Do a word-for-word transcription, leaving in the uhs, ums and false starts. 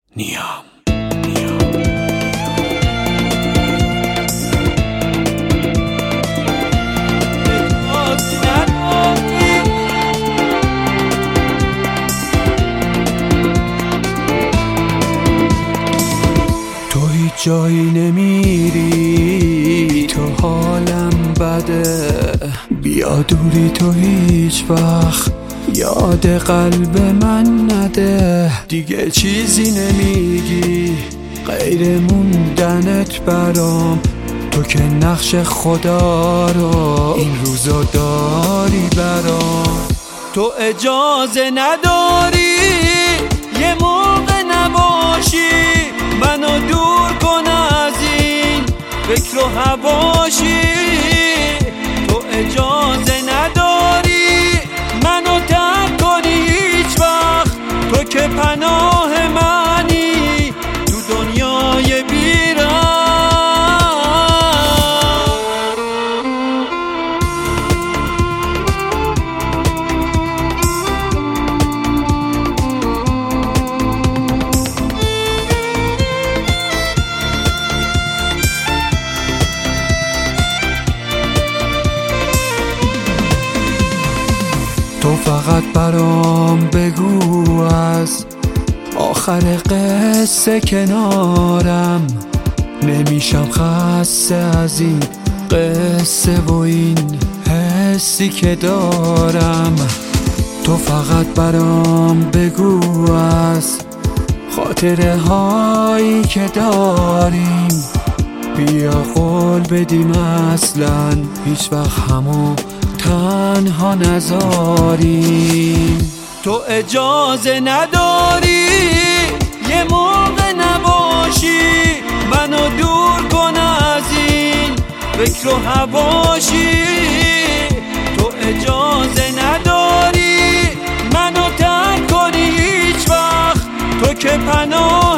نیام. تو هیچ جایی نمیری، تو حالم بده، بیا دوری تو هیچ وقت یاد قلب من نده. دیگه چیزی نمیگی غیر موندنت برام، تو که نقش خدا رو این روزا داری برام. تو اجازه نداری یه موقع نباشی، منو دور کن از این فکر و حواشی. تو اجازه نداری منو ترک کنی هیچ وقت، تو که پناه منی تو دنیای بیرم. تو فقط برام بگو از آخر قصه کنارم، نمیشم خسته از این قصه و این حسی که دارم. تو فقط برام بگو از خاطره هایی که داریم، بیا قول بدیم اصلا هیچ وقت همو تنها نذاریم. تو اجازه نداری یه موقع نباشی، منو دور کن از این فکر و حواشی. تو اجازه نداری منو ترک کنی هیچ وقت، تو که پناه